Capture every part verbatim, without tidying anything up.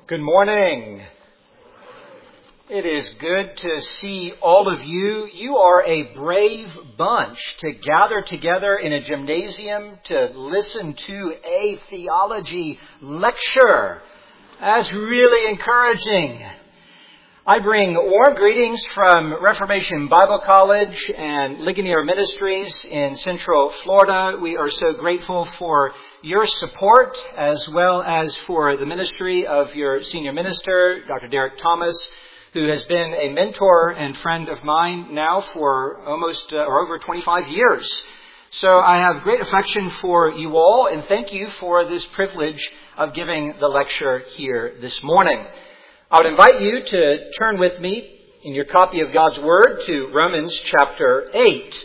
Good morning. It is good to see all of you. You are a brave bunch to gather together in a gymnasium to listen to a theology lecture. That's really encouraging. I bring warm greetings from Reformation Bible College and Ligonier Ministries in Central Florida. We are so grateful for your support as well as for the ministry of your senior minister, Doctor Derek Thomas, who has been a mentor and friend of mine now for almost uh, or over twenty-five years. So I have great affection for you all, and thank you for this privilege of giving the lecture here this morning. I would invite you to turn with me in your copy of God's Word to Romans chapter eight.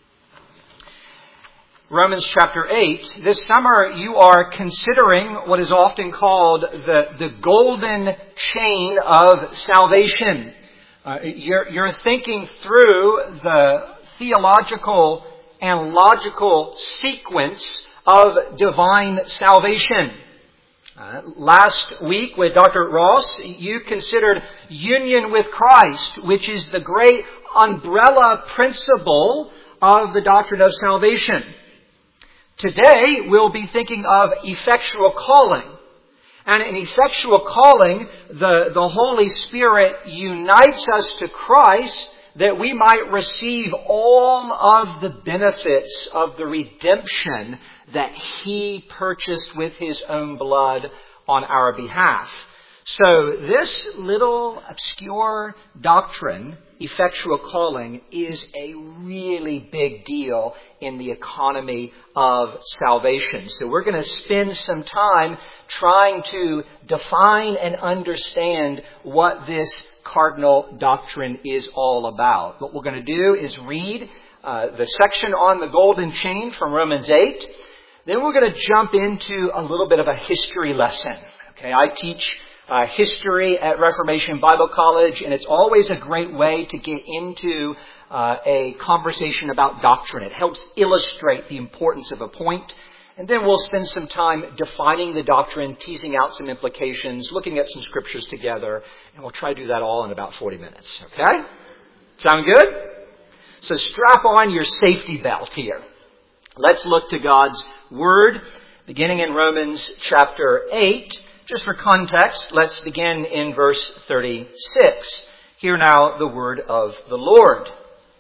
Romans chapter eight. This summer you are considering what is often called the, the golden chain of salvation. Uh, you're, you're thinking through the theological and logical sequence of divine salvation. Uh, last week with Doctor Ross, you considered union with Christ, which is the great umbrella principle of the doctrine of salvation. Today, we'll be thinking of effectual calling. And in effectual calling, the, the Holy Spirit unites us to Christ that we might receive all of the benefits of the redemption that He purchased with His own blood on our behalf. So this little obscure doctrine, effectual calling, is a really big deal in the economy of salvation. So we're going to spend some time trying to define and understand what this cardinal doctrine is all about. What we're going to do is read uh, the section on the golden chain from Romans eight. Then we're going to jump into a little bit of a history lesson. Okay, I teach uh, history at Reformation Bible College, and it's always a great way to get into uh, a conversation about doctrine. It helps illustrate the importance of a point. And then we'll spend some time defining the doctrine, teasing out some implications, looking at some scriptures together, and we'll try to do that all in about forty minutes. Okay? Sound good? So strap on your safety belt here. Let's look to God's Word, beginning in Romans chapter eight. Just for context, let's begin in verse thirty-six. Hear now the word of the Lord.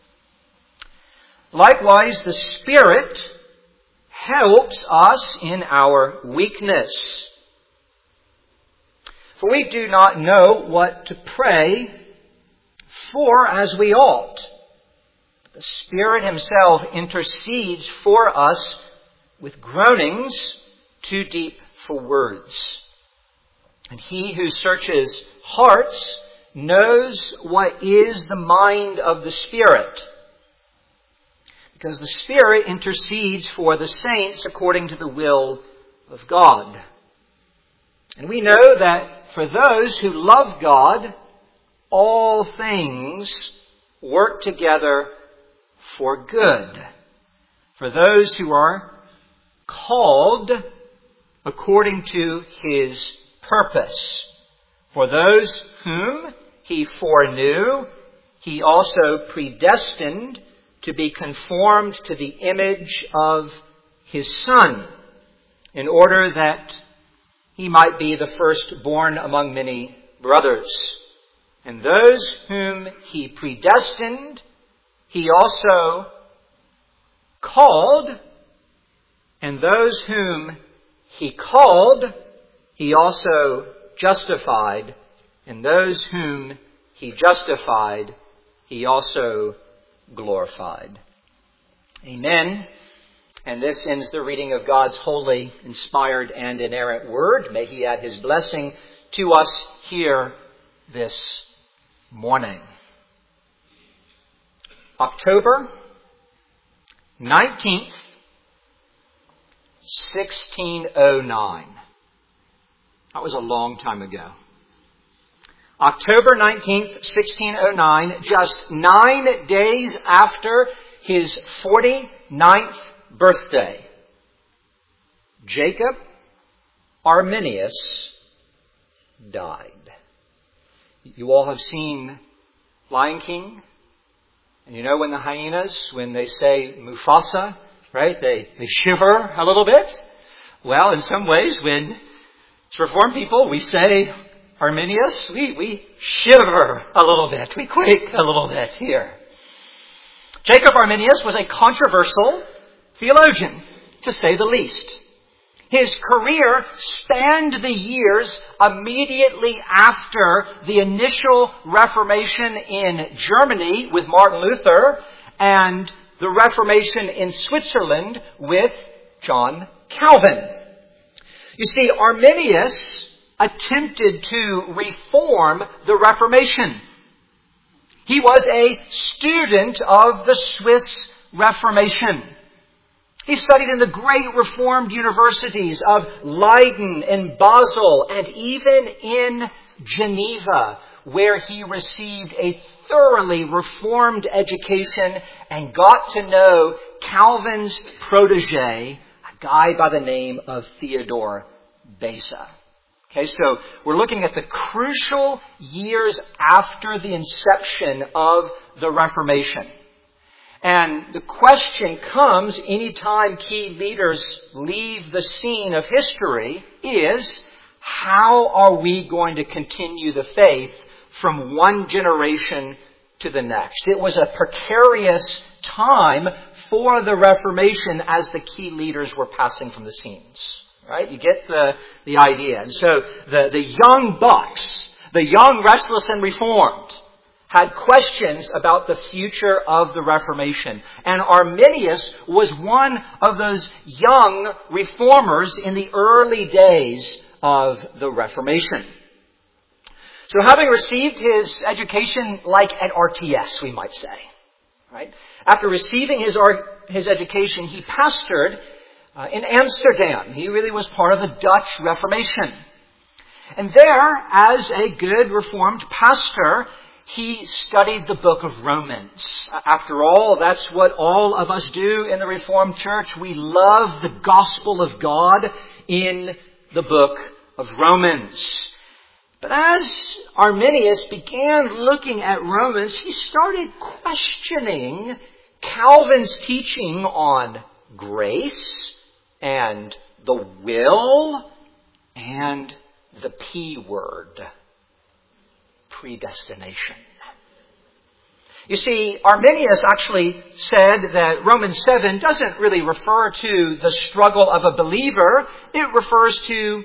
Likewise, the Spirit helps us in our weakness. For we do not know what to pray for as we ought. The Spirit Himself intercedes for us with groanings too deep for words. And He who searches hearts knows what is the mind of the Spirit, because the Spirit intercedes for the saints according to the will of God. And we know that for those who love God, all things work together for good, for those who are called according to His purpose. For those whom He foreknew, He also predestined to be conformed to the image of His Son, in order that He might be the firstborn among many brothers. And those whom He predestined, He also called, and those whom He called, He also justified, and those whom He justified, He also glorified. Amen. And this ends the reading of God's holy, inspired, and inerrant Word. May He add His blessing to us here this morning. October nineteenth, sixteen oh nine. That was a long time ago. October nineteenth, sixteen oh nine, just nine days after his forty-ninth birthday, Jacob Arminius died. You all have seen Lion King. And you know when the hyenas, when they say Mufasa, right, they, they shiver a little bit. Well, in some ways, when it's Reformed people, we say Arminius, we, we shiver a little bit. We quake a little bit here. Jacob Arminius was a controversial theologian, to say the least. His career spanned the years immediately after the initial Reformation in Germany with Martin Luther and the Reformation in Switzerland with John Calvin. You see, Arminius attempted to reform the Reformation. He was a student of the Swiss Reformation. He studied in the great Reformed universities of Leiden and Basel and even in Geneva, where he received a thoroughly Reformed education and got to know Calvin's protege, a guy by the name of Theodore Beza. Okay, so we're looking at the crucial years after the inception of the Reformation. And the question comes anytime key leaders leave the scene of history is, how are we going to continue the faith from one generation to the next? It was a precarious time for the Reformation as the key leaders were passing from the scenes. Right? You get the, the idea. And so the, the young bucks, the young restless and reformed, had questions about the future of the Reformation. And Arminius was one of those young reformers in the early days of the Reformation. So having received his education like at R T S, we might say, right? After receiving his, his education, he pastored Uh, in Amsterdam. He really was part of the Dutch Reformation. And there, as a good Reformed pastor, he studied the book of Romans. After all, that's what all of us do in the Reformed Church. We love the gospel of God in the book of Romans. But as Arminius began looking at Romans, he started questioning Calvin's teaching on grace and the will and the P word, predestination. You see, Arminius actually said that Romans seven doesn't really refer to the struggle of a believer. It refers to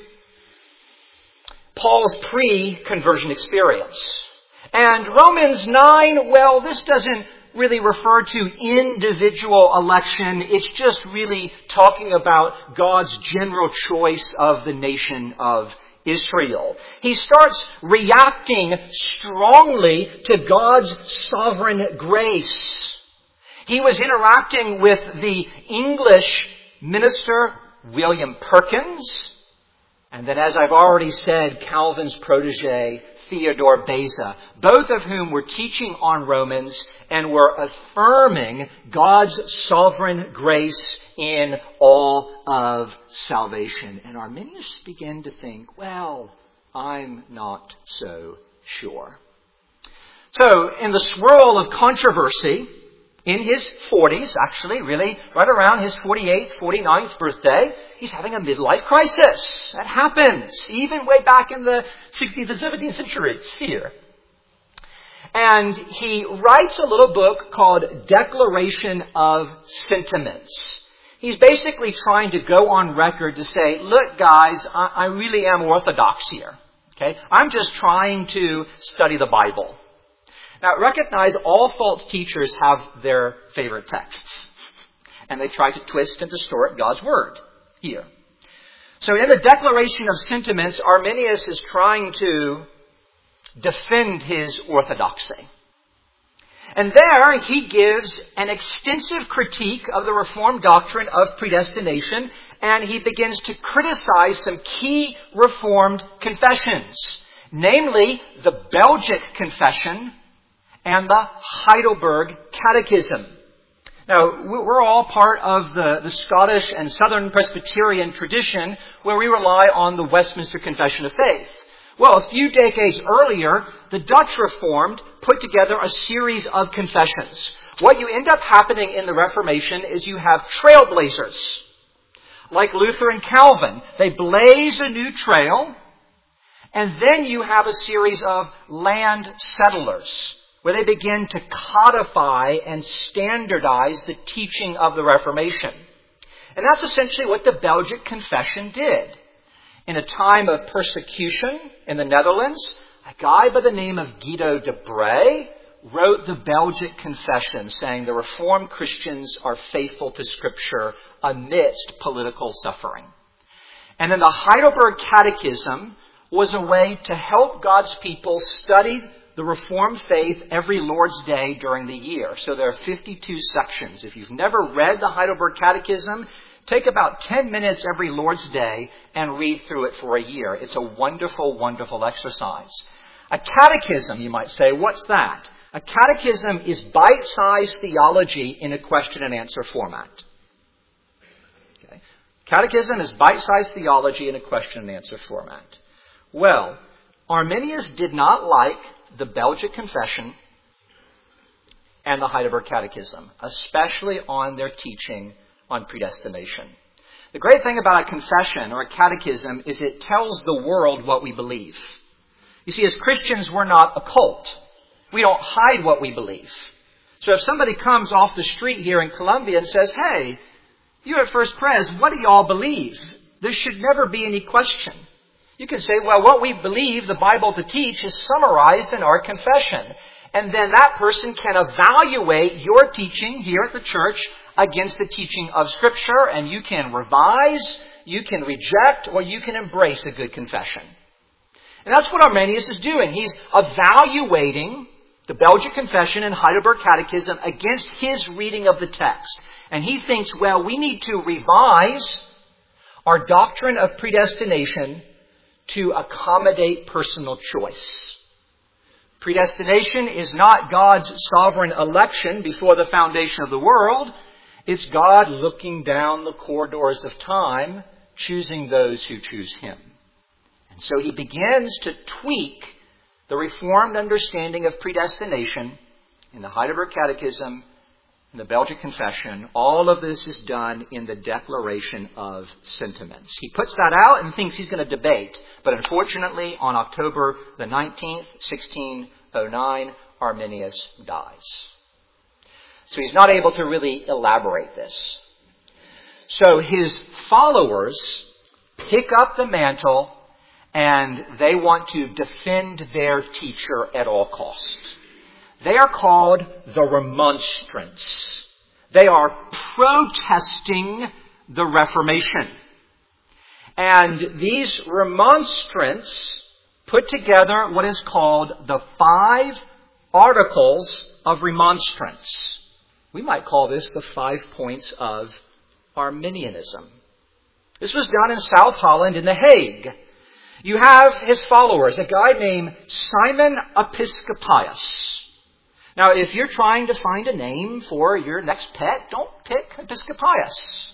Paul's pre-conversion experience. And Romans nine, well, this doesn't really refer to individual election. It's just really talking about God's general choice of the nation of Israel. He starts reacting strongly to God's sovereign grace. He was interacting with the English minister, William Perkins, and then, as I've already said, Calvin's protege, Theodore Beza, both of whom were teaching on Romans and were affirming God's sovereign grace in all of salvation. And Arminius began to think, well, I'm not so sure. So, in the swirl of controversy, in his forties, actually, really, right around his forty-eighth, forty-ninth birthday, he's having a midlife crisis. That happens, even way back in the sixteenth and seventeenth centuries here. And he writes a little book called Declaration of Sentiments. He's basically trying to go on record to say, look, guys, I, I really am orthodox here. Okay, I'm just trying to study the Bible. Now, recognize all false teachers have their favorite texts. And they try to twist and distort God's word here. So in the Declaration of Sentiments, Arminius is trying to defend his orthodoxy. And there he gives an extensive critique of the Reformed doctrine of predestination, and he begins to criticize some key Reformed confessions, namely the Belgic Confession and the Heidelberg Catechism. Now, we're all part of the, the Scottish and Southern Presbyterian tradition where we rely on the Westminster Confession of Faith. Well, a few decades earlier, the Dutch Reformed put together a series of confessions. What you end up happening in the Reformation is you have trailblazers. Like Luther and Calvin, they blaze a new trail, and then you have a series of land settlers, where they begin to codify and standardize the teaching of the Reformation. And that's essentially what the Belgic Confession did. In a time of persecution in the Netherlands, a guy by the name of Guido de Brès wrote the Belgic Confession, saying the Reformed Christians are faithful to Scripture amidst political suffering. And then the Heidelberg Catechism was a way to help God's people study the Reformed faith every Lord's Day during the year. So there are fifty-two sections. If you've never read the Heidelberg Catechism, take about ten minutes every Lord's Day and read through it for a year. It's a wonderful, wonderful exercise. A catechism, you might say, what's that? A catechism is bite-sized theology in a question and answer format. Okay. Catechism is bite-sized theology in a question and answer format. Well, Arminius did not like the Belgic Confession and the Heidelberg Catechism, especially on their teaching on predestination. The great thing about a confession or a catechism is it tells the world what we believe. You see, as Christians, we're not a cult. We don't hide what we believe. So if somebody comes off the street here in Columbia and says, hey, you at First Pres, what do y'all believe? There should never be any question. You can say, well, what we believe the Bible to teach is summarized in our confession. And then that person can evaluate your teaching here at the church against the teaching of Scripture, and you can revise, you can reject, or you can embrace a good confession. And that's what Arminius is doing. He's evaluating the Belgic Confession and Heidelberg Catechism against his reading of the text. And he thinks, well, we need to revise our doctrine of predestination to accommodate personal choice. Predestination is not God's sovereign election before the foundation of the world. It's God looking down the corridors of time, choosing those who choose Him. And so he begins to tweak the Reformed understanding of predestination in the Heidelberg Catechism and the Belgic Confession. All of this is done in the Declaration of Sentiments. He puts that out and thinks he's going to debate. But unfortunately, on October the nineteenth, sixteen oh nine, Arminius dies. So he's not able to really elaborate this. So his followers pick up the mantle and they want to defend their teacher at all costs. They are called the Remonstrants. They are protesting the Reformation. And these Remonstrants put together what is called the Five Articles of Remonstrance. We might call this the five points of Arminianism. This was done in South Holland in The Hague. You have his followers, a guy named Simon Episcopius. Now, if you're trying to find a name for your next pet, don't pick Episcopius.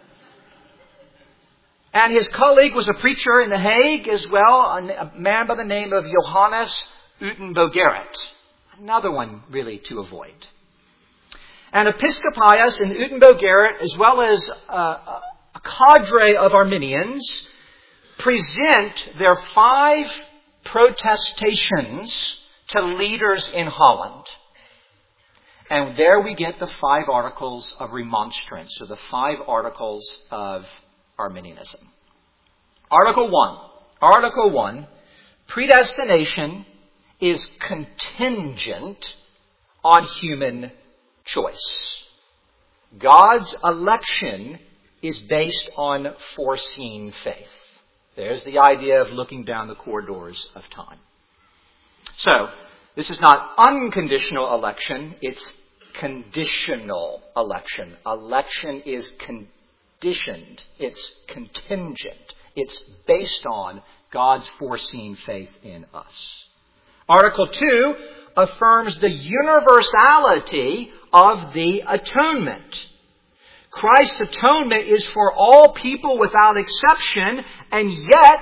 And his colleague was a preacher in The Hague as well, a man by the name of Johannes Utenbogeret. Another one really to avoid. And Episcopius and Utenbogeret, as well as a, a cadre of Arminians, present their five protestations to leaders in Holland. And there we get the five articles of remonstrance, or the five articles of Arminianism. Article one. Article one. Predestination is contingent on human choice. God's election is based on foreseen faith. There's the idea of looking down the corridors of time. So, this is not unconditional election, it's conditional election. Election is conditioned, it's contingent, it's based on God's foreseen faith in us. Article two affirms the universality of the atonement. Christ's atonement is for all people without exception, and yet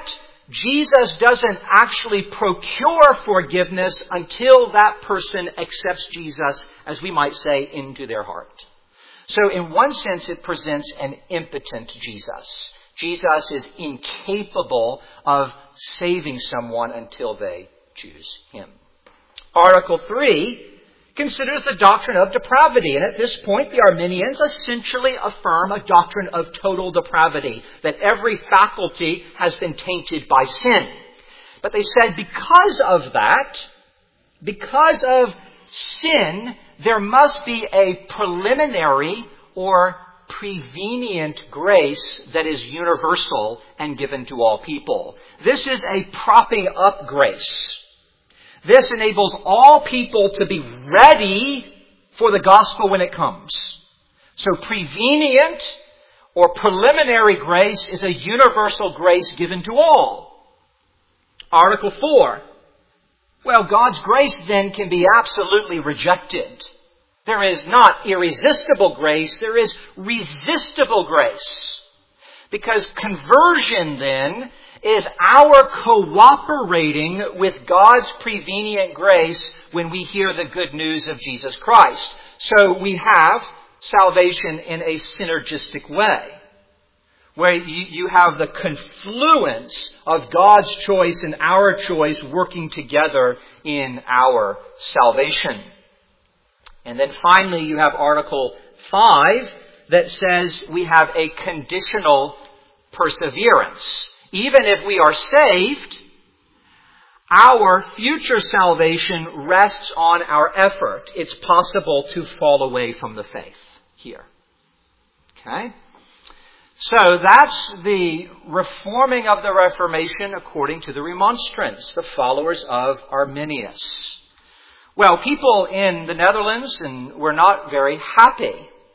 Jesus doesn't actually procure forgiveness until that person accepts Jesus, as we might say, into their heart. So in one sense, it presents an impotent Jesus. Jesus is incapable of saving someone until they choose him. Article three considers the doctrine of depravity. And at this point, the Arminians essentially affirm a doctrine of total depravity, that every faculty has been tainted by sin. But they said because of that, because of sin, there must be a preliminary or prevenient grace that is universal and given to all people. This is a propping up grace. This enables all people to be ready for the gospel when it comes. So prevenient or preliminary grace is a universal grace given to all. Article four. Well, God's grace then can be absolutely rejected. There is not irresistible grace, there is resistible grace. Because conversion then is our cooperating with God's prevenient grace when we hear the good news of Jesus Christ. So we have salvation in a synergistic way, where you, you have the confluence of God's choice and our choice working together in our salvation. And then finally you have Article five that says we have a conditional perseverance. Even if we are saved, our future salvation rests on our effort. It's possible to fall away from the faith here. Okay? So that's the reforming of the Reformation according to the Remonstrants, the followers of Arminius. Well, people in the Netherlands and were not very happy.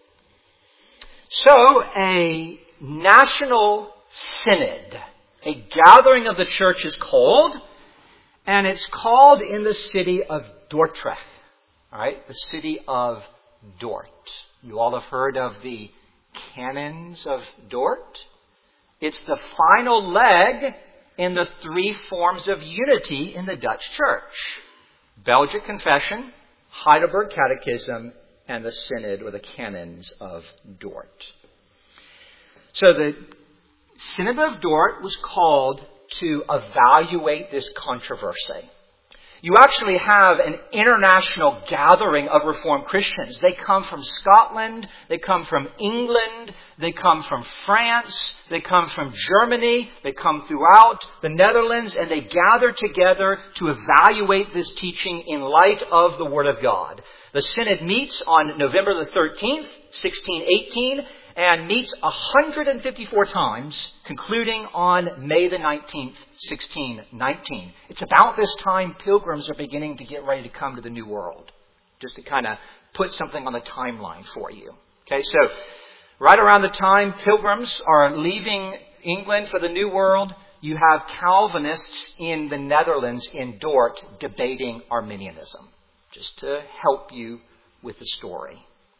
So a national synod, a gathering of the church is called, and it's called in the city of Dordrecht. All right, the city of Dort. You all have heard of the Canons of Dort. It's the final leg in the three forms of unity in the Dutch church: Belgic Confession, Heidelberg Catechism, and the Synod or the Canons of Dort. So the Synod of Dort was called to evaluate this controversy. You actually have an international gathering of Reformed Christians. They come from Scotland, they come from England, they come from France, they come from Germany, they come throughout the Netherlands, and they gather together to evaluate this teaching in light of the Word of God. The Synod meets on November the thirteenth, sixteen eighteen, and meets one hundred fifty-four times, concluding on May the nineteenth, sixteen nineteen. It's about this time pilgrims are beginning to get ready to come to the New World. Just to kind of put something on the timeline for you. Okay, so right around the time pilgrims are leaving England for the New World, you have Calvinists in the Netherlands, in Dort, debating Arminianism. Just to help you with the story.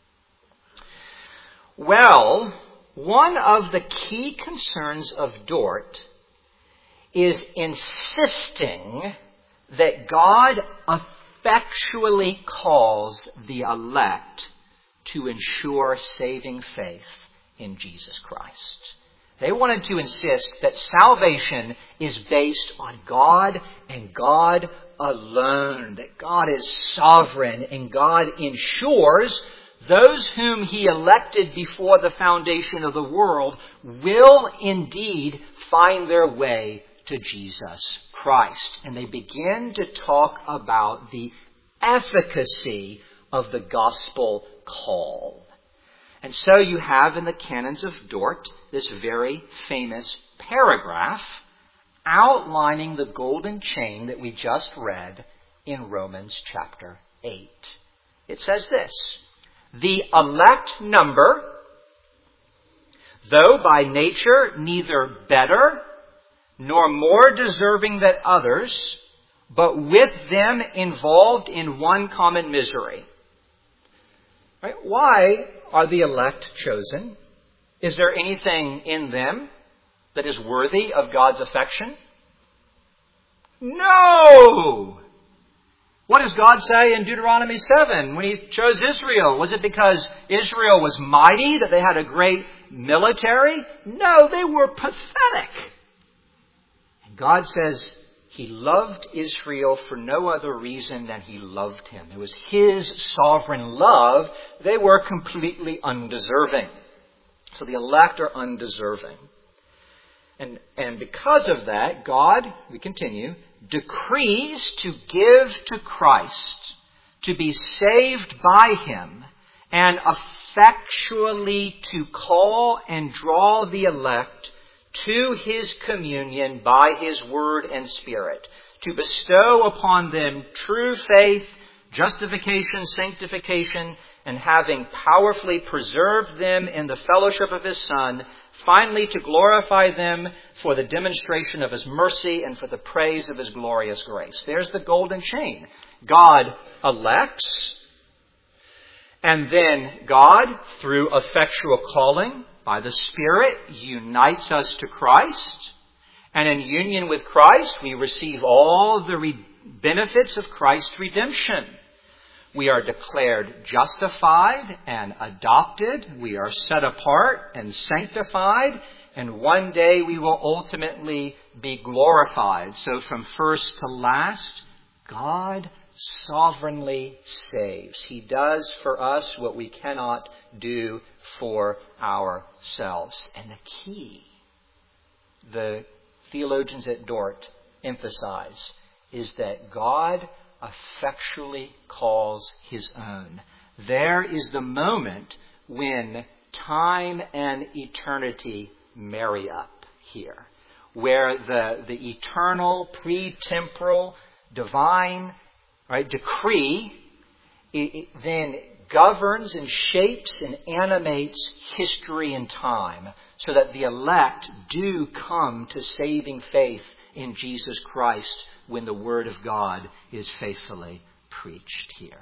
Well, one of the key concerns of Dort is insisting that God effectually calls the elect to ensure saving faith in Jesus Christ. They wanted to insist that salvation is based on God and God alone, that God is sovereign and God ensures those whom He elected before the foundation of the world will indeed find their way to Jesus Christ. And they begin to talk about the efficacy of the gospel call. And so you have in the Canons of Dort this very famous paragraph outlining the golden chain that we just read in Romans chapter eight. It says this: the elect number, though by nature neither better nor more deserving than others, but with them involved in one common misery. Right? Why are the elect chosen? Is there anything in them that is worthy of God's affection? No! What does God say in Deuteronomy seven when He chose Israel? Was it because Israel was mighty, that they had a great military? No, they were pathetic. And God says He loved Israel for no other reason than He loved him. It was His sovereign love. They were completely undeserving. So the elect are undeserving. And, and because of that, God, we continue, decrees to give to Christ, to be saved by Him, and effectually to call and draw the elect to His communion by His Word and Spirit, to bestow upon them true faith, justification, sanctification, and having powerfully preserved them in the fellowship of His Son, finally to glorify them for the demonstration of His mercy and for the praise of His glorious grace. There's the golden chain. God elects, and then God, through effectual calling by the Spirit, unites us to Christ. And in union with Christ, we receive all the re- benefits of Christ's redemption. We are declared justified and adopted. We are set apart and sanctified. And one day we will ultimately be glorified. So from first to last, God sovereignly saves. He does for us what we cannot do for ourselves. And the key, the theologians at Dort emphasize, is that God effectually calls His own. There is the moment when time and eternity marry up here, where the, the eternal, pre-temporal, divine right, decree it, it then governs and shapes and animates history and time, so that the elect do come to saving faith in Jesus Christ when the Word of God is faithfully preached here.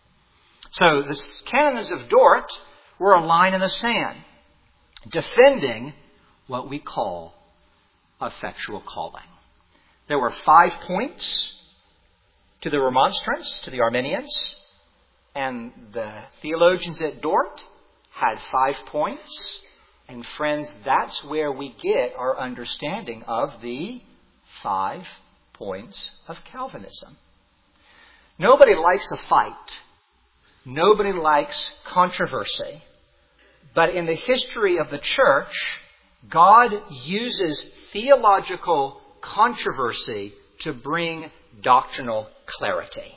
So the canons of Dort were a line in the sand, defending what we call effectual calling. There were five points to the Remonstrants, to the Arminians, and the theologians at Dort had five points. And friends, that's where we get our understanding of the five points of Calvinism. Nobody likes a fight. Nobody likes controversy. But in the history of the church, God uses theological controversy to bring doctrinal clarity.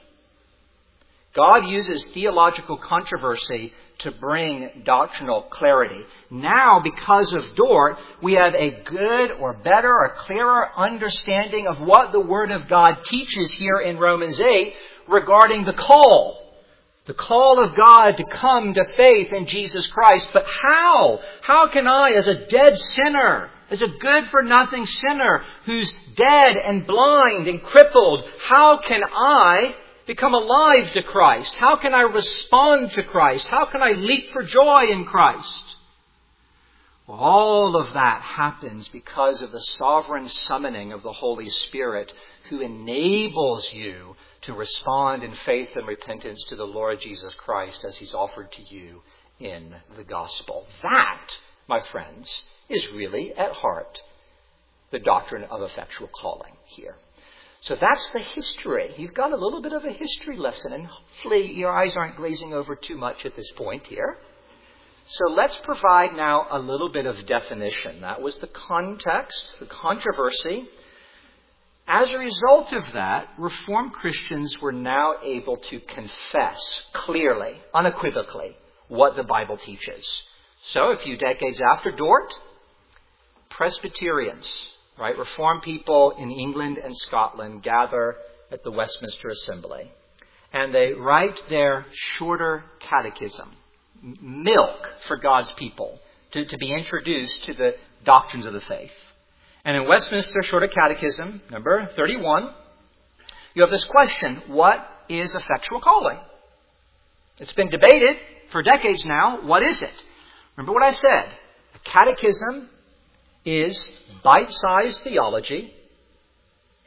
God uses theological controversy to bring doctrinal clarity. Now, because of Dort, we have a good or better or clearer understanding of what the Word of God teaches here in Romans eight regarding the call. The call of God to come to faith in Jesus Christ. But how? How can I, as a dead sinner, as a good-for-nothing sinner who's dead and blind and crippled, how can I become alive to Christ? How can I respond to Christ? How can I leap for joy in Christ? Well, all of that happens because of the sovereign summoning of the Holy Spirit, who enables you to respond in faith and repentance to the Lord Jesus Christ as He's offered to you in the gospel. That, my friends, is really at heart the doctrine of effectual calling here. So that's the history. You've got a little bit of a history lesson, and hopefully your eyes aren't glazing over too much at this point here. So let's provide now a little bit of definition. That was the context, the controversy. As a result of that, Reformed Christians were now able to confess clearly, unequivocally, what the Bible teaches. So a few decades after Dort, Presbyterians, right, Reformed people in England and Scotland gather at the Westminster Assembly, and they write their shorter catechism, milk for God's people, to, to be introduced to the doctrines of the faith. And in Westminster Shorter Catechism, number thirty-one, you have this question: what is effectual calling? It's been debated for decades now. What is it? Remember what I said. A catechism is bite-sized theology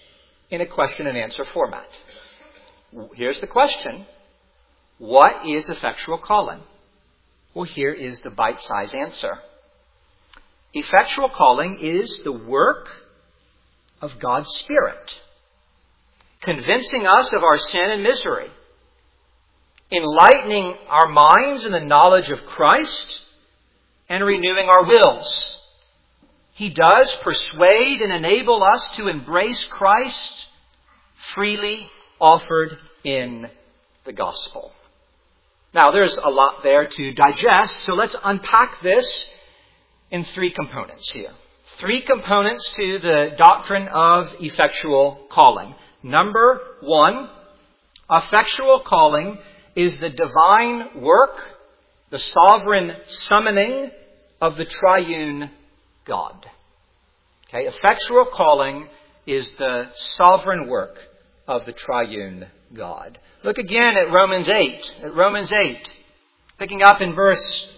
in a question and answer format. Here's the question. What is effectual calling? Well, here is the bite-sized answer. Effectual calling is the work of God's Spirit, convincing us of our sin and misery, enlightening our minds in the knowledge of Christ, and renewing our wills. He does persuade and enable us to embrace Christ freely offered in the gospel. Now, there's a lot there to digest, so let's unpack this in three components here. Three components to the doctrine of effectual calling. Number one, effectual calling is the divine work, the sovereign summoning of the triune God. Okay, effectual calling is the sovereign work of the triune God. Look again at Romans eight. At Romans eight, picking up in verse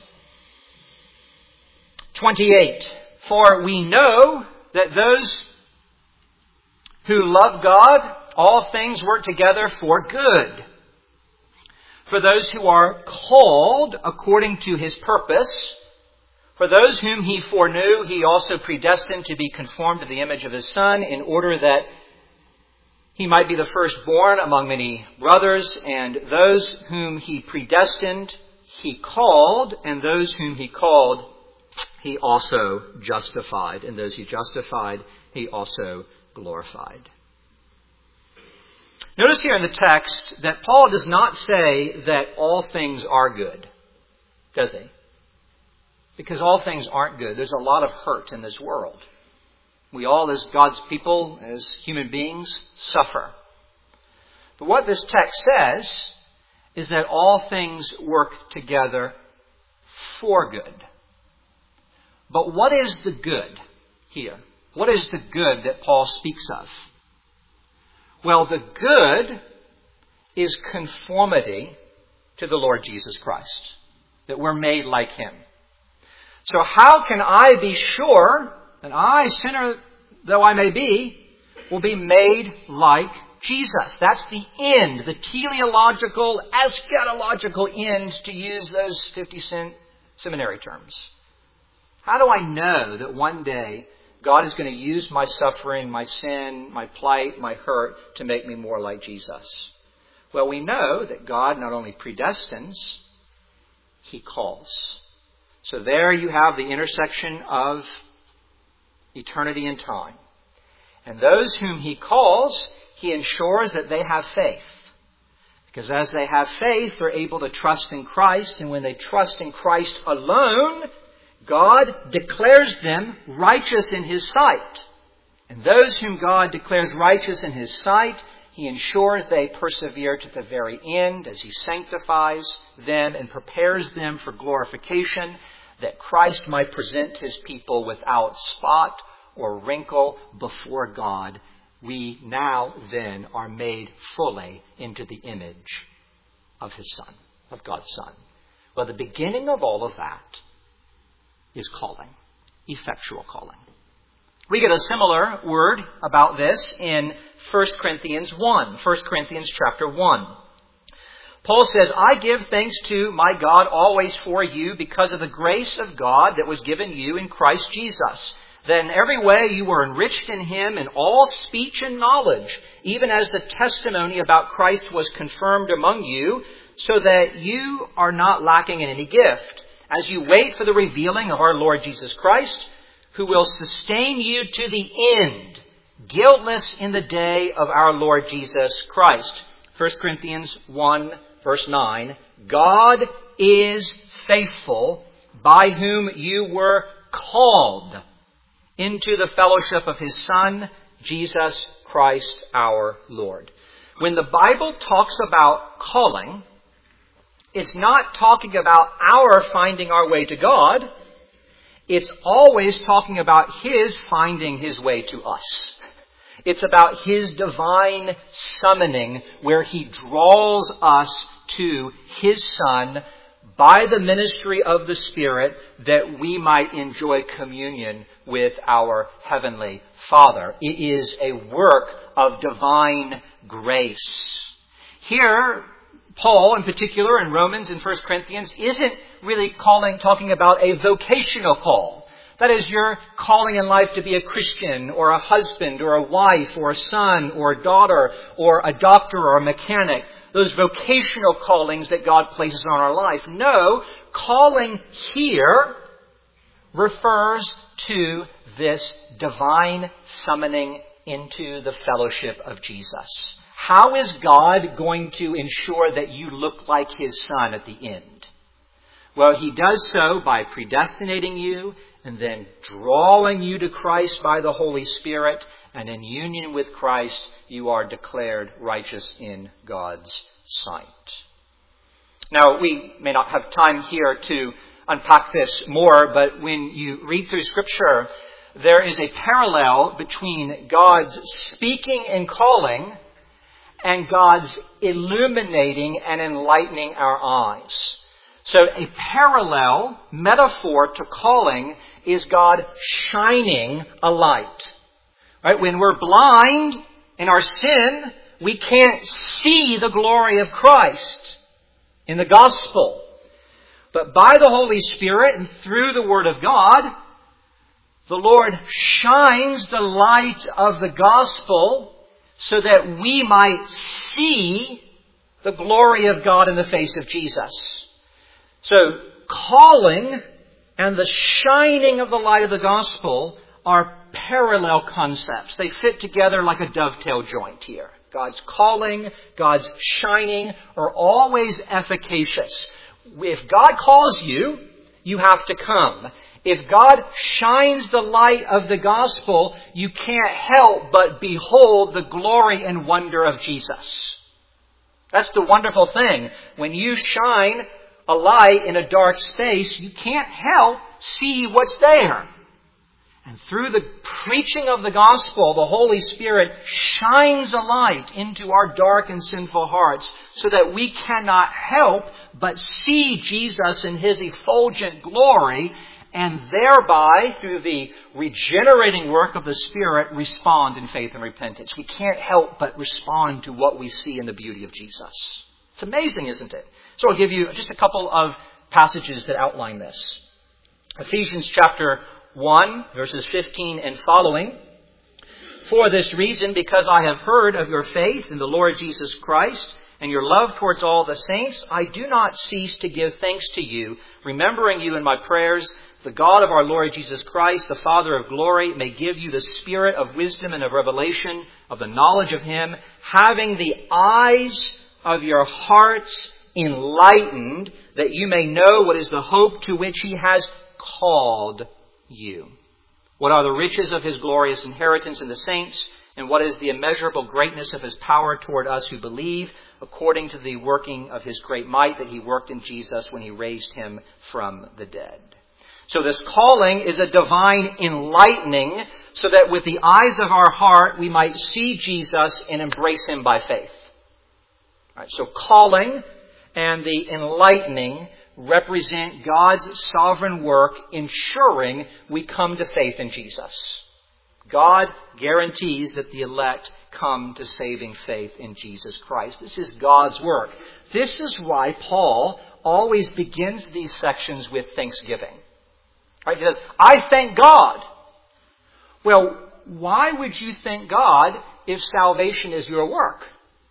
twenty-eight. For we know that those who love God, all things work together for good. For those who are called according to His purpose, for those whom He foreknew, He also predestined to be conformed to the image of His Son, in order that He might be the firstborn among many brothers. And those whom He predestined, He called. And those whom He called, He also justified. And those He justified, He also glorified. Notice here in the text that Paul does not say that all things are good, does he? Because all things aren't good. There's a lot of hurt in this world. We all, as God's people, as human beings, suffer. But what this text says is that all things work together for good. But what is the good here? What is the good that Paul speaks of? Well, the good is conformity to the Lord Jesus Christ, that we're made like Him. So how can I be sure that I, sinner though I may be, will be made like Jesus? That's the end, the teleological, eschatological end, to use those fifty cent seminary terms. How do I know that one day God is going to use my suffering, my sin, my plight, my hurt to make me more like Jesus? Well, we know that God not only predestines, He calls. So there you have the intersection of eternity and time. And those whom He calls, He ensures that they have faith. Because as they have faith, they're able to trust in Christ. And when they trust in Christ alone, God declares them righteous in His sight. And those whom God declares righteous in His sight, He ensures they persevere to the very end as He sanctifies them and prepares them for glorification, that Christ might present His people without spot or wrinkle before God. We now then are made fully into the image of His Son, of God's Son. Well, the beginning of all of that is calling, effectual calling. We get a similar word about this in First Corinthians one, First Corinthians chapter one. Paul says, I give thanks to my God always for you because of the grace of God that was given you in Christ Jesus, that in every way you were enriched in Him in all speech and knowledge, even as the testimony about Christ was confirmed among you, so that you are not lacking in any gift, as you wait for the revealing of our Lord Jesus Christ, who will sustain you to the end, guiltless in the day of our Lord Jesus Christ. First Corinthians one, verse nine, God is faithful, by whom you were called into the fellowship of His Son, Jesus Christ our Lord. When the Bible talks about calling, it's not talking about our finding our way to God. It's always talking about His finding His way to us. It's about His divine summoning, where He draws us to His Son by the ministry of the Spirit that we might enjoy communion with our Heavenly Father. It is a work of divine grace. Here, Paul, in particular, in Romans and First Corinthians, isn't really calling, talking about a vocational call. That is, your calling in life to be a Christian, or a husband, or a wife, or a son, or a daughter, or a doctor, or a mechanic. Those vocational callings that God places on our life. No, calling here refers to this divine summoning into the fellowship of Jesus. How is God going to ensure that you look like His Son at the end? Well, He does so by predestinating you and then drawing you to Christ by the Holy Spirit. And in union with Christ, you are declared righteous in God's sight. Now, we may not have time here to unpack this more, but when you read through Scripture, there is a parallel between God's speaking and calling and God's illuminating and enlightening our eyes. So a parallel metaphor to calling is God shining a light. Right? When we're blind in our sin, we can't see the glory of Christ in the gospel. But by the Holy Spirit and through the Word of God, the Lord shines the light of the gospel so that we might see the glory of God in the face of Jesus. So, calling and the shining of the light of the gospel are parallel concepts. They fit together like a dovetail joint here. God's calling, God's shining are always efficacious. If God calls you, you have to come. If God shines the light of the gospel, you can't help but behold the glory and wonder of Jesus. That's the wonderful thing. When you shine a light in a dark space, you can't help see what's there. And through the preaching of the gospel, the Holy Spirit shines a light into our dark and sinful hearts so that we cannot help but see Jesus in His effulgent glory and thereby, through the regenerating work of the Spirit, respond in faith and repentance. We can't help but respond to what we see in the beauty of Jesus. It's amazing, isn't it? So I'll give you just a couple of passages that outline this. Ephesians chapter one, verses fifteen and following. For this reason, because I have heard of your faith in the Lord Jesus Christ and your love towards all the saints, I do not cease to give thanks to you, remembering you in my prayers. The God of our Lord Jesus Christ, the Father of glory, may give you the spirit of wisdom and of revelation, of the knowledge of Him, having the eyes of your hearts enlightened, that you may know what is the hope to which He has called you. What are the riches of His glorious inheritance in the saints, and what is the immeasurable greatness of His power toward us who believe, according to the working of His great might that He worked in Jesus when He raised Him from the dead. So this calling is a divine enlightening so that with the eyes of our heart we might see Jesus and embrace Him by faith. All right, so calling and the enlightening represent God's sovereign work ensuring we come to faith in Jesus. God guarantees that the elect come to saving faith in Jesus Christ. This is God's work. This is why Paul always begins these sections with thanksgiving. Right? He says, I thank God. Well, why would you thank God if salvation is your work?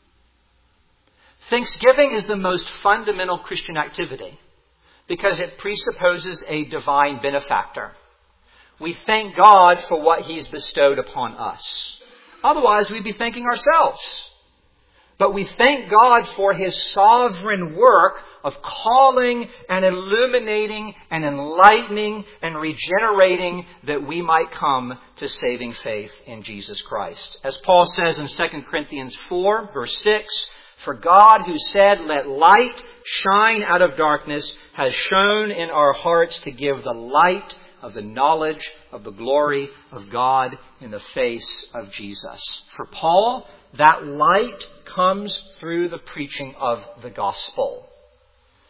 Thanksgiving is the most fundamental Christian activity because it presupposes a divine benefactor. We thank God for what He's bestowed upon us. Otherwise, we'd be thanking ourselves. But we thank God for His sovereign work of calling and illuminating and enlightening and regenerating that we might come to saving faith in Jesus Christ. As Paul says in Second Corinthians four, verse six, for God who said, let light shine out of darkness, has shone in our hearts to give the light of the knowledge of the glory of God in the face of Jesus. For Paul, that light comes through the preaching of the gospel.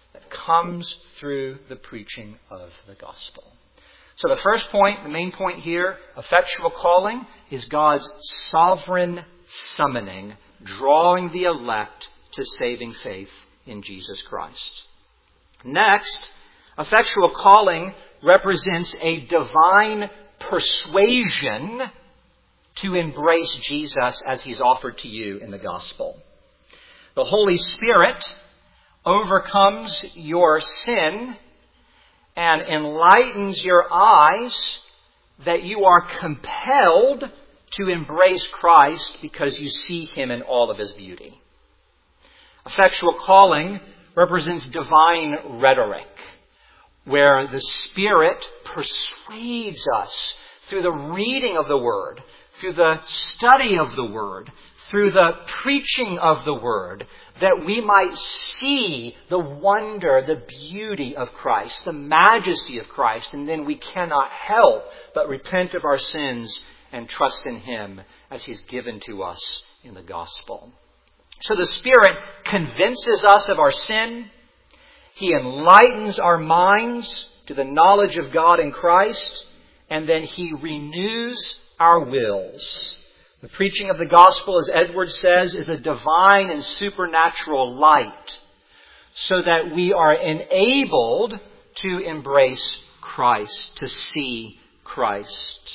that comes through the preaching of the gospel. So the first point, the main point here, effectual calling, is God's sovereign summoning, drawing the elect to saving faith in Jesus Christ. Next, effectual calling represents a divine persuasion to embrace Jesus as he's offered to you in the gospel. The Holy Spirit overcomes your sin and enlightens your eyes that you are compelled to embrace Christ because you see him in all of his beauty. Effectual calling represents divine rhetoric, where the Spirit persuades us through the reading of the Word, through the study of the Word, through the preaching of the Word, that we might see the wonder, the beauty of Christ, the majesty of Christ, and then we cannot help but repent of our sins and trust in him as he's given to us in the gospel. So the Spirit convinces us of our sin. He enlightens our minds to the knowledge of God in Christ, and then he renews our wills. The preaching of the gospel, as Edwards says, is a divine and supernatural light, so that we are enabled to embrace Christ, to see Christ.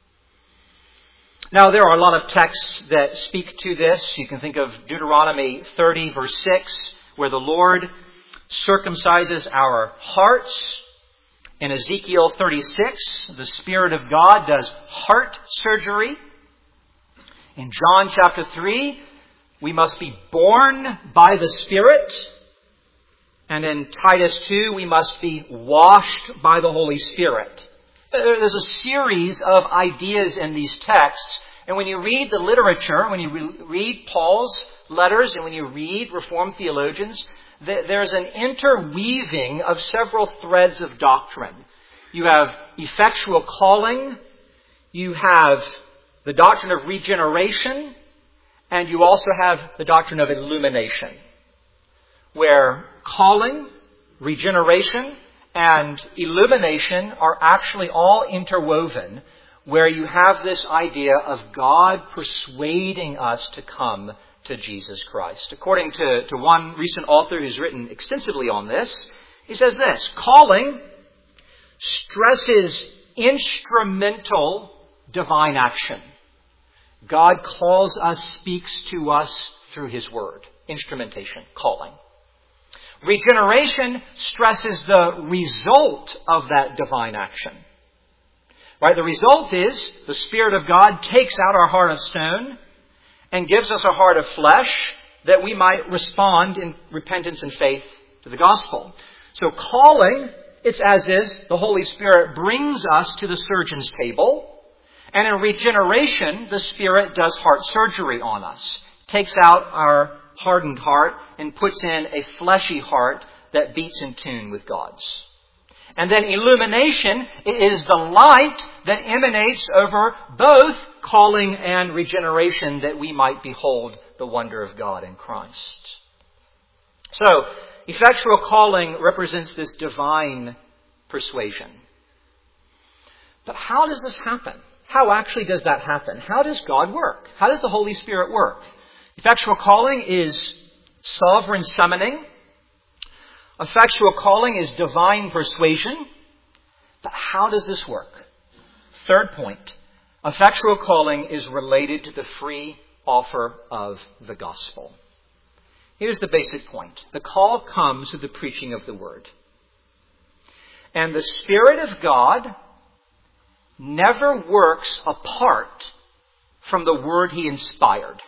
Now, there are a lot of texts that speak to this. You can think of Deuteronomy thirty, verse six, where the Lord circumcises our hearts. In Ezekiel thirty-six, the Spirit of God does heart surgery. In John chapter three, we must be born by the Spirit. And in Titus two, we must be washed by the Holy Spirit. There's a series of ideas in these texts. And when you read the literature, when you re- read Paul's letters, and when you read Reformed theologians, th- there's an interweaving of several threads of doctrine. You have effectual calling, you have the doctrine of regeneration, and you also have the doctrine of illumination, where calling, regeneration, and illumination are actually all interwoven, where you have this idea of God persuading us to come to Jesus Christ. According to, to one recent author who's written extensively on this, he says this: calling stresses instrumental divine action. God calls us, speaks to us through his word. Instrumentation, calling. Regeneration stresses the result of that divine action. Right? The result is the Spirit of God takes out our heart of stone and gives us a heart of flesh that we might respond in repentance and faith to the gospel. So calling, it's as is the Holy Spirit brings us to the surgeon's table. And in regeneration, the Spirit does heart surgery on us. Takes out our hardened heart and puts in a fleshy heart that beats in tune with God's. And then illumination is the light that emanates over both calling and regeneration, that we might behold the wonder of God in Christ. So, effectual calling represents this divine persuasion. But how does this happen? How actually does that happen? How does God work? How does the Holy Spirit work? Effectual calling is sovereign summoning. Effectual calling is divine persuasion. But how does this work? Third point. Effectual calling is related to the free offer of the gospel. Here's the basic point. The call comes through the preaching of the word. And the Spirit of God never works apart from the word he inspired.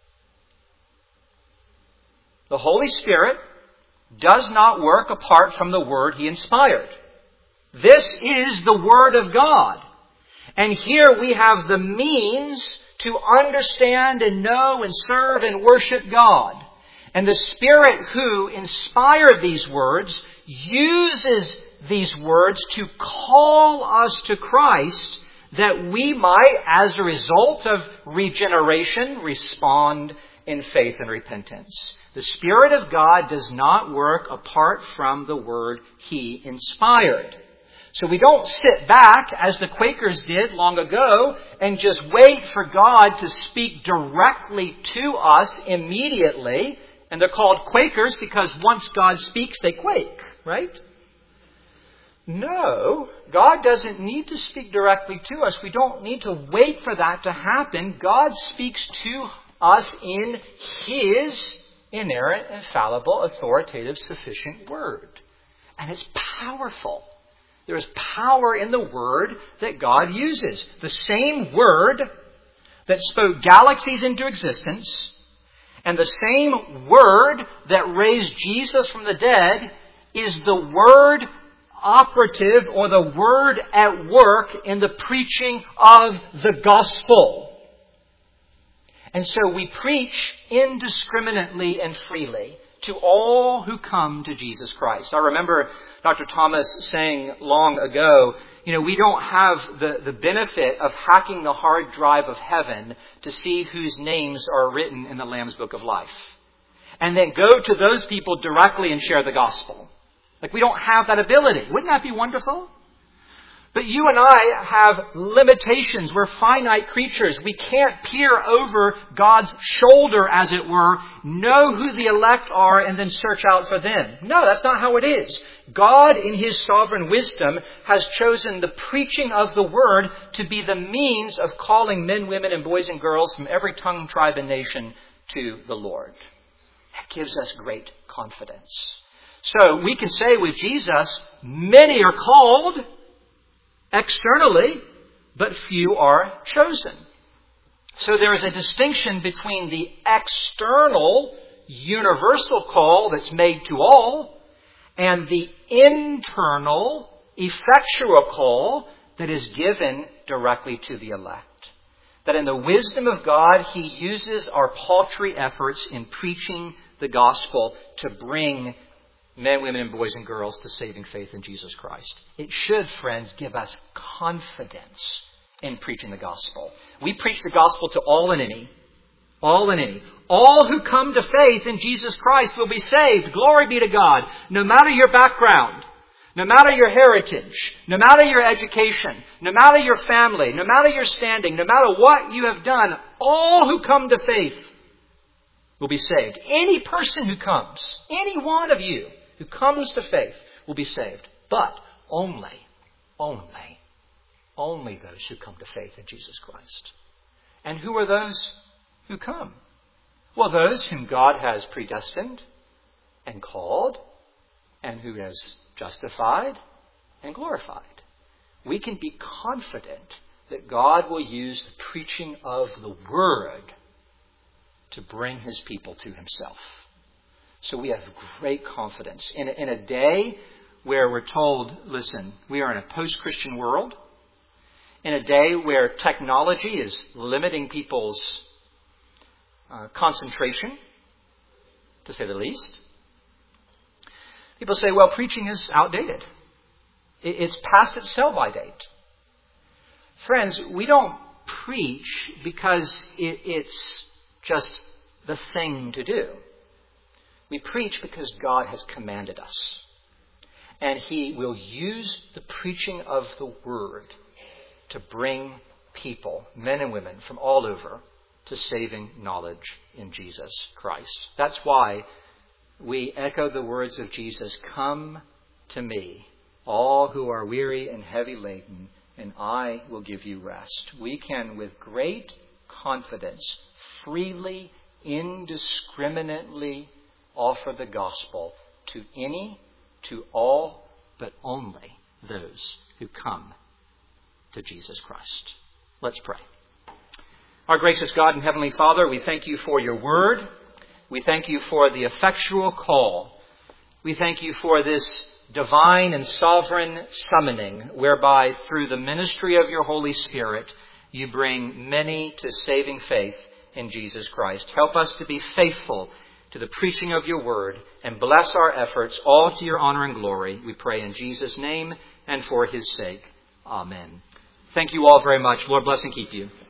The Holy Spirit does not work apart from the word he inspired. This is the Word of God. And here we have the means to understand and know and serve and worship God. And the Spirit who inspired these words uses these words to call us to Christ, that we might, as a result of regeneration, respond in faith and repentance. The Spirit of God does not work apart from the Word He inspired. So we don't sit back, as the Quakers did long ago, and just wait for God to speak directly to us immediately. And they're called Quakers because once God speaks, they quake, right? No, God doesn't need to speak directly to us. We don't need to wait for that to happen. God speaks to us in His inerrant, infallible, authoritative, sufficient Word. And it's powerful. There is power in the Word that God uses. The same Word that spoke galaxies into existence and the same Word that raised Jesus from the dead is the Word operative or the Word at work in the preaching of the gospel. And so we preach indiscriminately and freely to all who come to Jesus Christ. I remember Doctor Thomas saying long ago, you know, we don't have the, the benefit of hacking the hard drive of heaven to see whose names are written in the Lamb's Book of Life. And then go to those people directly and share the gospel. Like, we don't have that ability. Wouldn't that be wonderful? But you and I have limitations. We're finite creatures. We can't peer over God's shoulder, as it were, know who the elect are, and then search out for them. No, that's not how it is. God, in His sovereign wisdom, has chosen the preaching of the Word to be the means of calling men, women, and boys and girls from every tongue, tribe, and nation to the Lord. That gives us great confidence. So we can say with Jesus, many are called externally, but few are chosen. So there is a distinction between the external, universal call that's made to all and the internal, effectual call that is given directly to the elect. That in the wisdom of God, He uses our paltry efforts in preaching the gospel to bring men, women, and boys and girls to saving faith in Jesus Christ. It should, friends, give us confidence in preaching the gospel. We preach the gospel to all and any. All and any. All who come to faith in Jesus Christ will be saved. Glory be to God. No matter your background, no matter your heritage, no matter your education, no matter your family, no matter your standing, no matter what you have done, all who come to faith will be saved. Any person who comes, any one of you who comes to faith will be saved. But only, only, only those who come to faith in Jesus Christ. And who are those who come? Well, those whom God has predestined and called and who has justified and glorified. We can be confident that God will use the preaching of the Word to bring His people to Himself. So we have great confidence. In a, in a day where we're told, listen, we are in a post-Christian world, in a day where technology is limiting people's uh, concentration, to say the least, people say, well, preaching is outdated. It, it's past its sell-by date. Friends, we don't preach because it, it's just the thing to do. We preach because God has commanded us. And He will use the preaching of the Word to bring people, men and women from all over, to saving knowledge in Jesus Christ. That's why we echo the words of Jesus, "Come to me, all who are weary and heavy laden, and I will give you rest." We can, with great confidence, freely, indiscriminately offer the gospel to any, to all, but only those who come to Jesus Christ. Let's pray. Our gracious God and Heavenly Father, we thank you for your word. We thank you for the effectual call. We thank you for this divine and sovereign summoning, whereby through the ministry of your Holy Spirit, you bring many to saving faith in Jesus Christ. Help us to be faithful to the preaching of your word and bless our efforts, all to your honor and glory. We pray in Jesus' name and for his sake. Amen. Thank you all very much. Lord bless and keep you.